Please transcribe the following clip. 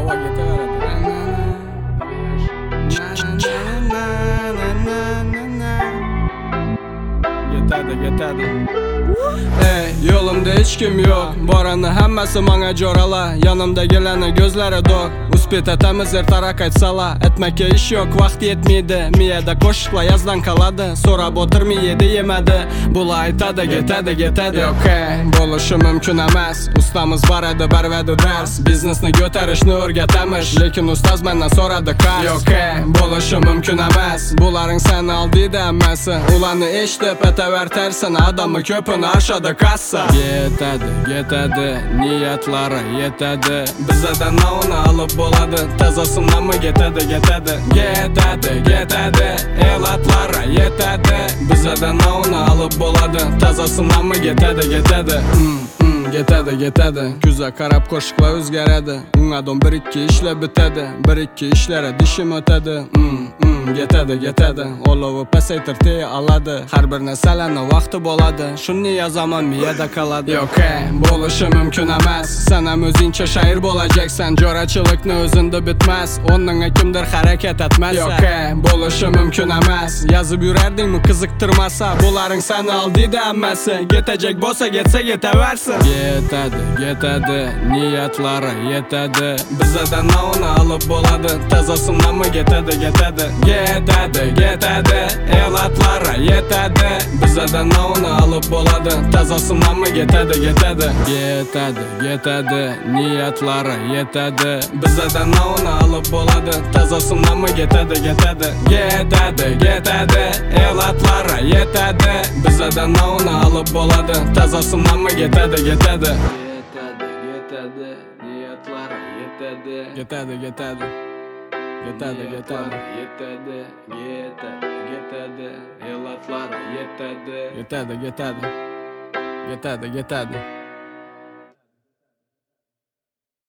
havo ketaveradi. Ketadi. Ey, yo'limda hech kim yo'q. Borani hammasi menga jo'rala. Yonimdagilarni ko'zlari do'q. Uspet etamiz ertaroq aytsala. Etmakka ish yo'q, vaqt yetmaydi. Miyada qo'shiqlar yozdan qoladi. So'rab o'tirmaydi, yemadi. Bular aytadi, ketadi. Okay, bo'lishi mumkin emas. Ustamiz bor edi, barvadi dars. Biznesni ko'tarishni o'rgatamiz, lekin ustoz mendan so'radi qars. Okay, bo'lishi mumkin emas. Bularning seni oldida hammasi. Ularni eshitib atavertarsan, odamni ko'pini ashada kassa. Ketadi, niyatlari yetadi. Bizadan navni olib bo'ladi, tazasindanmi ketadi. Ketadi, elatlari yetadi. Bizadan navni olib bo'ladi, tazasindanmi ketadi. Ketadi. Kuzga qarab qo'shiqlar o'zgaradi. Ungadon 1-2 ishlar bitadi. 1-2 ishlara dishim o'tadi. Ketadi. Olovi pasaytirtay oladi. Har bir narsalarni vaqti bo'ladi. Shuni yozaman, miyada qoladi. Okay, bo'lishi mumkin emas. Sen ham o'zingcha shoir bo'lajaksan. Jo'rachilikni o'zingda bitmas. O'rningga kimdir harakat etmasa. Okay, bo'lishi mumkin emas. Yozib yurardingmi qiziqtirmasa. Bularning seni oldida hammasi. Ketajak bo'lsa ketsa ketaversin. Ketadi, niyatlari yetadi. Bizadan navni olib bo'ladi, tazasindanmi ketadi. Ketadi, elatlari yetadi. Bizadan navni olib bo'ladi, tazasindanmi ketadi. Ketadi, niyatlari yetadi. Bizadan navni olib bo'ladi, tazasindanmi ketadi. Ketadi, elatlari yetadi. Bizadan navni olib bo'ladi, tazasindanmi ketadi. Niyatlari yetadi. Ketadi. Elatlari yetadi. Ketadi.